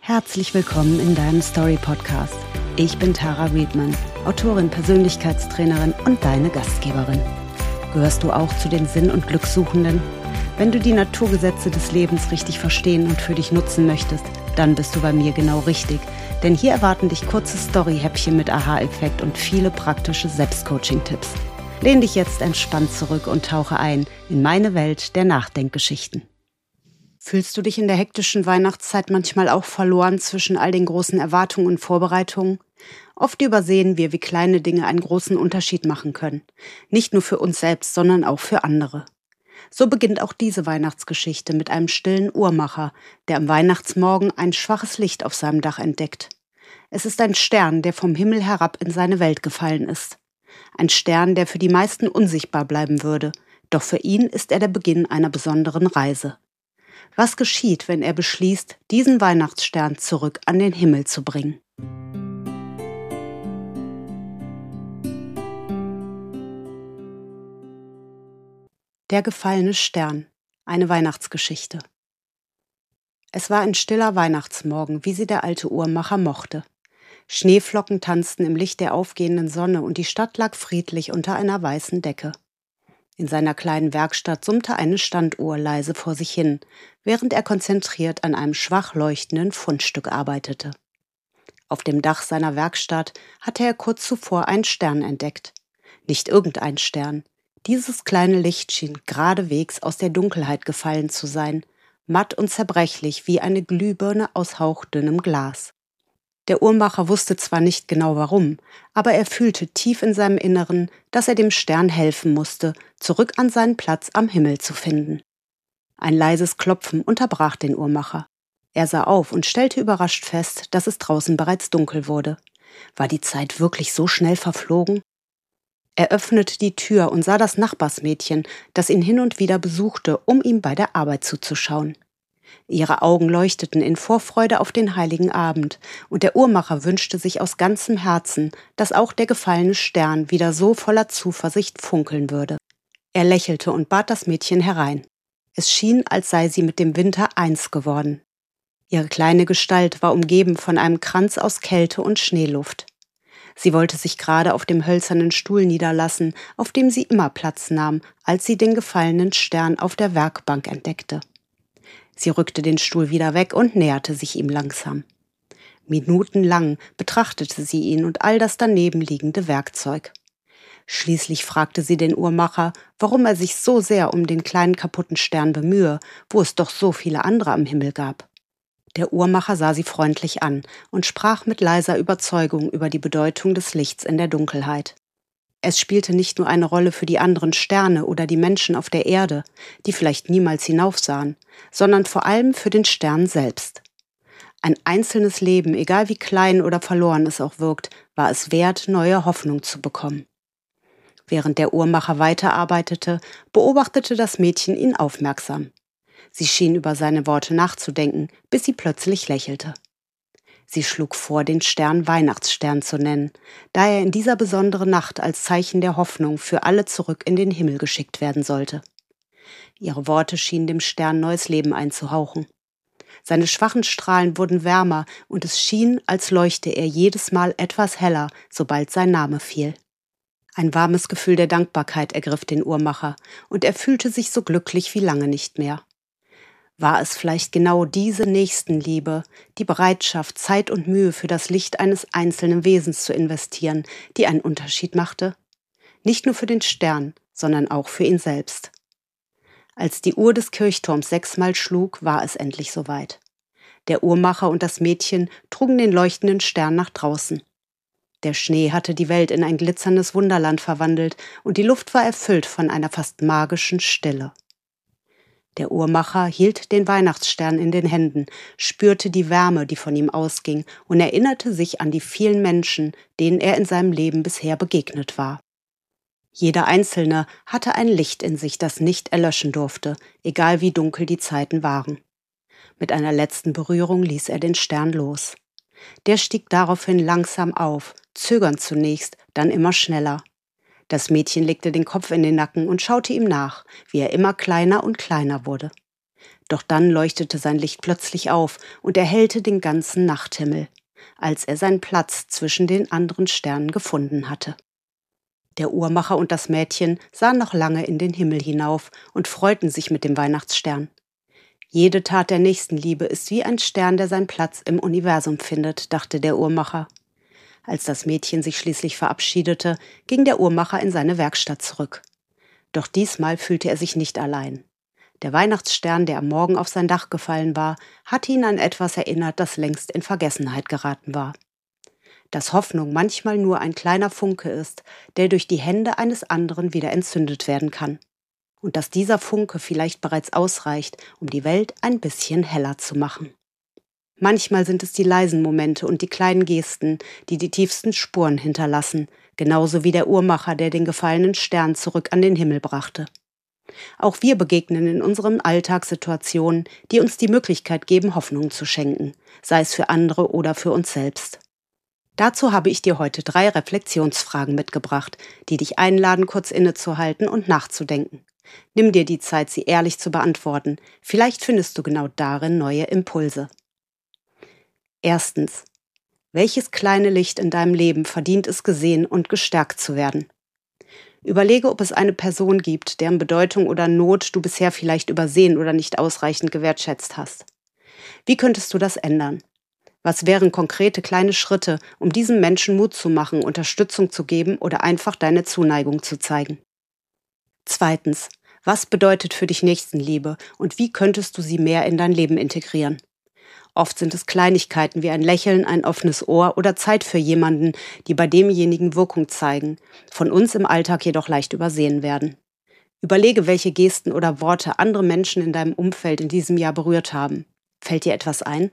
Herzlich willkommen in deinem Story-Podcast. Ich bin Tara Riedman, Autorin, Persönlichkeitstrainerin und deine Gastgeberin. Gehörst du auch zu den Sinn- und Glückssuchenden? Wenn du die Naturgesetze des Lebens richtig verstehen und für dich nutzen möchtest, dann bist du bei mir genau richtig. Denn hier erwarten dich kurze Story-Häppchen mit Aha-Effekt und viele praktische Selbstcoaching-Tipps. Lehn dich jetzt entspannt zurück und tauche ein in meine Welt der Nachdenkgeschichten. Fühlst du dich in der hektischen Weihnachtszeit manchmal auch verloren zwischen all den großen Erwartungen und Vorbereitungen? Oft übersehen wir, wie kleine Dinge einen großen Unterschied machen können. Nicht nur für uns selbst, sondern auch für andere. So beginnt auch diese Weihnachtsgeschichte mit einem stillen Uhrmacher, der am Weihnachtsmorgen ein schwaches Licht auf seinem Dach entdeckt. Es ist ein Stern, der vom Himmel herab in seine Welt gefallen ist. Ein Stern, der für die meisten unsichtbar bleiben würde, doch für ihn ist er der Beginn einer besonderen Reise. Was geschieht, wenn er beschließt, diesen Weihnachtsstern zurück an den Himmel zu bringen? Der gefallene Stern. Eine Weihnachtsgeschichte. Es war ein stiller Weihnachtsmorgen, wie sie der alte Uhrmacher mochte. Schneeflocken tanzten im Licht der aufgehenden Sonne und die Stadt lag friedlich unter einer weißen Decke. In seiner kleinen Werkstatt summte eine Standuhr leise vor sich hin, während er konzentriert an einem schwach leuchtenden Fundstück arbeitete. Auf dem Dach seiner Werkstatt hatte er kurz zuvor einen Stern entdeckt. Nicht irgendein Stern. Dieses kleine Licht schien geradewegs aus der Dunkelheit gefallen zu sein, matt und zerbrechlich wie eine Glühbirne aus hauchdünnem Glas. Der Uhrmacher wusste zwar nicht genau warum, aber er fühlte tief in seinem Inneren, dass er dem Stern helfen musste, zurück an seinen Platz am Himmel zu finden. Ein leises Klopfen unterbrach den Uhrmacher. Er sah auf und stellte überrascht fest, dass es draußen bereits dunkel wurde. War die Zeit wirklich so schnell verflogen? Er öffnete die Tür und sah das Nachbarsmädchen, das ihn hin und wieder besuchte, um ihm bei der Arbeit zuzuschauen. Ihre Augen leuchteten in Vorfreude auf den heiligen Abend, und der Uhrmacher wünschte sich aus ganzem Herzen, dass auch der gefallene Stern wieder so voller Zuversicht funkeln würde. Er lächelte und bat das Mädchen herein. Es schien, als sei sie mit dem Winter eins geworden. Ihre kleine Gestalt war umgeben von einem Kranz aus Kälte und Schneeluft. Sie wollte sich gerade auf dem hölzernen Stuhl niederlassen, auf dem sie immer Platz nahm, als sie den gefallenen Stern auf der Werkbank entdeckte. Sie rückte den Stuhl wieder weg und näherte sich ihm langsam. Minutenlang betrachtete sie ihn und all das daneben liegende Werkzeug. Schließlich fragte sie den Uhrmacher, warum er sich so sehr um den kleinen kaputten Stern bemühe, wo es doch so viele andere am Himmel gab. Der Uhrmacher sah sie freundlich an und sprach mit leiser Überzeugung über die Bedeutung des Lichts in der Dunkelheit. Es spielte nicht nur eine Rolle für die anderen Sterne oder die Menschen auf der Erde, die vielleicht niemals hinaufsahen, sondern vor allem für den Stern selbst. Ein einzelnes Leben, egal wie klein oder verloren es auch wirkt, war es wert, neue Hoffnung zu bekommen. Während der Uhrmacher weiterarbeitete, beobachtete das Mädchen ihn aufmerksam. Sie schien über seine Worte nachzudenken, bis sie plötzlich lächelte. Sie schlug vor, den Stern Weihnachtsstern zu nennen, da er in dieser besonderen Nacht als Zeichen der Hoffnung für alle zurück in den Himmel geschickt werden sollte. Ihre Worte schienen dem Stern neues Leben einzuhauchen. Seine schwachen Strahlen wurden wärmer und es schien, als leuchte er jedes Mal etwas heller, sobald sein Name fiel. Ein warmes Gefühl der Dankbarkeit ergriff den Uhrmacher und er fühlte sich so glücklich wie lange nicht mehr. War es vielleicht genau diese Nächstenliebe, die Bereitschaft, Zeit und Mühe für das Licht eines einzelnen Wesens zu investieren, die einen Unterschied machte? Nicht nur für den Stern, sondern auch für ihn selbst. Als die Uhr des Kirchturms 6-mal schlug, war es endlich soweit. Der Uhrmacher und das Mädchen trugen den leuchtenden Stern nach draußen. Der Schnee hatte die Welt in ein glitzerndes Wunderland verwandelt und die Luft war erfüllt von einer fast magischen Stille. Der Uhrmacher hielt den Weihnachtsstern in den Händen, spürte die Wärme, die von ihm ausging, und erinnerte sich an die vielen Menschen, denen er in seinem Leben bisher begegnet war. Jeder Einzelne hatte ein Licht in sich, das nicht erlöschen durfte, egal wie dunkel die Zeiten waren. Mit einer letzten Berührung ließ er den Stern los. Der stieg daraufhin langsam auf, zögernd zunächst, dann immer schneller. Das Mädchen legte den Kopf in den Nacken und schaute ihm nach, wie er immer kleiner und kleiner wurde. Doch dann leuchtete sein Licht plötzlich auf und erhellte den ganzen Nachthimmel, als er seinen Platz zwischen den anderen Sternen gefunden hatte. Der Uhrmacher und das Mädchen sahen noch lange in den Himmel hinauf und freuten sich mit dem Weihnachtsstern. Jede Tat der Nächstenliebe ist wie ein Stern, der seinen Platz im Universum findet, dachte der Uhrmacher. Als das Mädchen sich schließlich verabschiedete, ging der Uhrmacher in seine Werkstatt zurück. Doch diesmal fühlte er sich nicht allein. Der Weihnachtsstern, der am Morgen auf sein Dach gefallen war, hatte ihn an etwas erinnert, das längst in Vergessenheit geraten war. Dass Hoffnung manchmal nur ein kleiner Funke ist, der durch die Hände eines anderen wieder entzündet werden kann. Und dass dieser Funke vielleicht bereits ausreicht, um die Welt ein bisschen heller zu machen. Manchmal sind es die leisen Momente und die kleinen Gesten, die die tiefsten Spuren hinterlassen, genauso wie der Uhrmacher, der den gefallenen Stern zurück an den Himmel brachte. Auch wir begegnen in unseren Alltagssituationen, die uns die Möglichkeit geben, Hoffnung zu schenken, sei es für andere oder für uns selbst. Dazu habe ich dir heute 3 Reflexionsfragen mitgebracht, die dich einladen, kurz innezuhalten und nachzudenken. Nimm dir die Zeit, sie ehrlich zu beantworten. Vielleicht findest du genau darin neue Impulse. Erstens. Welches kleine Licht in deinem Leben verdient es, gesehen und gestärkt zu werden? Überlege, ob es eine Person gibt, deren Bedeutung oder Not du bisher vielleicht übersehen oder nicht ausreichend gewertschätzt hast. Wie könntest du das ändern? Was wären konkrete kleine Schritte, um diesem Menschen Mut zu machen, Unterstützung zu geben oder einfach deine Zuneigung zu zeigen? Zweitens. Was bedeutet für dich Nächstenliebe und wie könntest du sie mehr in dein Leben integrieren? Oft sind es Kleinigkeiten wie ein Lächeln, ein offenes Ohr oder Zeit für jemanden, die bei demjenigen Wirkung zeigen, von uns im Alltag jedoch leicht übersehen werden. Überlege, welche Gesten oder Worte andere Menschen in deinem Umfeld in diesem Jahr berührt haben. Fällt dir etwas ein?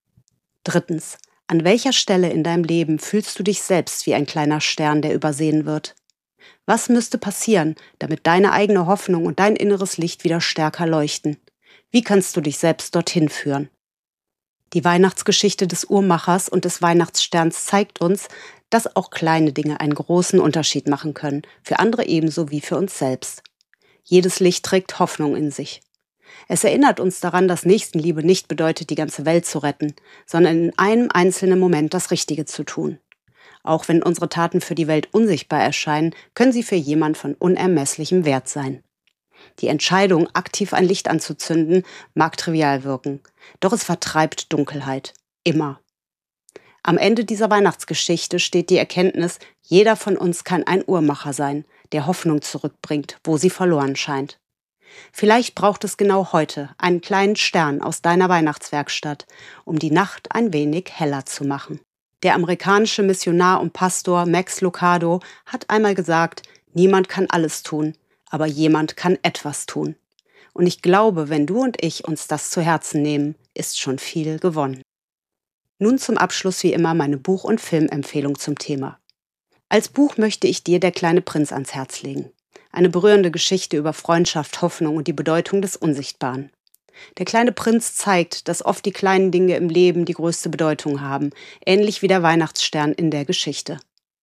Drittens. An welcher Stelle in deinem Leben fühlst du dich selbst wie ein kleiner Stern, der übersehen wird? Was müsste passieren, damit deine eigene Hoffnung und dein inneres Licht wieder stärker leuchten? Wie kannst du dich selbst dorthin führen? Die Weihnachtsgeschichte des Uhrmachers und des Weihnachtssterns zeigt uns, dass auch kleine Dinge einen großen Unterschied machen können, für andere ebenso wie für uns selbst. Jedes Licht trägt Hoffnung in sich. Es erinnert uns daran, dass Nächstenliebe nicht bedeutet, die ganze Welt zu retten, sondern in einem einzelnen Moment das Richtige zu tun. Auch wenn unsere Taten für die Welt unsichtbar erscheinen, können sie für jemand von unermesslichem Wert sein. Die Entscheidung, aktiv ein Licht anzuzünden, mag trivial wirken, doch es vertreibt Dunkelheit. Immer. Am Ende dieser Weihnachtsgeschichte steht die Erkenntnis, jeder von uns kann ein Uhrmacher sein, der Hoffnung zurückbringt, wo sie verloren scheint. Vielleicht braucht es genau heute einen kleinen Stern aus deiner Weihnachtswerkstatt, um die Nacht ein wenig heller zu machen. Der amerikanische Missionar und Pastor Max Lucado hat einmal gesagt, niemand kann alles tun, aber jemand kann etwas tun. Und ich glaube, wenn du und ich uns das zu Herzen nehmen, ist schon viel gewonnen. Nun zum Abschluss wie immer meine Buch- und Filmempfehlung zum Thema. Als Buch möchte ich dir Der kleine Prinz ans Herz legen. Eine berührende Geschichte über Freundschaft, Hoffnung und die Bedeutung des Unsichtbaren. Der kleine Prinz zeigt, dass oft die kleinen Dinge im Leben die größte Bedeutung haben, ähnlich wie der Weihnachtsstern in der Geschichte.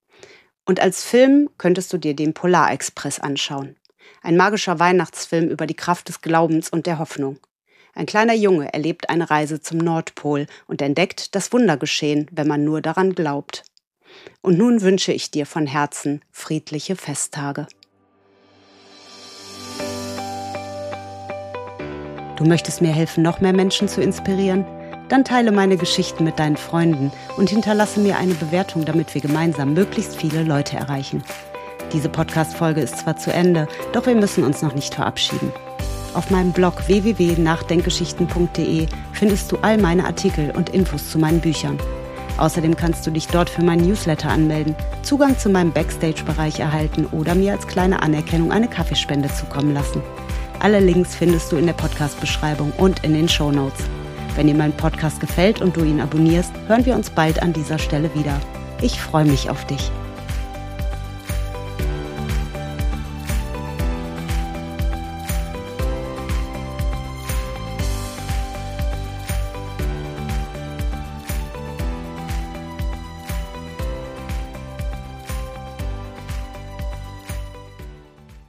Und als Film könntest du dir den Polarexpress anschauen. Ein magischer Weihnachtsfilm über die Kraft des Glaubens und der Hoffnung. Ein kleiner Junge erlebt eine Reise zum Nordpol und entdeckt das Wunder geschehen, wenn man nur daran glaubt. Und nun wünsche ich dir von Herzen friedliche Festtage. Du möchtest mir helfen, noch mehr Menschen zu inspirieren? Dann teile meine Geschichten mit deinen Freunden und hinterlasse mir eine Bewertung, damit wir gemeinsam möglichst viele Leute erreichen. Diese Podcast-Folge ist zwar zu Ende, doch wir müssen uns noch nicht verabschieden. Auf meinem Blog www.nachdenkgeschichten.de findest du all meine Artikel und Infos zu meinen Büchern. Außerdem kannst du dich dort für meinen Newsletter anmelden, Zugang zu meinem Backstage-Bereich erhalten oder mir als kleine Anerkennung eine Kaffeespende zukommen lassen. Alle Links findest du in der Podcast-Beschreibung und in den Shownotes. Wenn dir mein Podcast gefällt und du ihn abonnierst, hören wir uns bald an dieser Stelle wieder. Ich freue mich auf dich.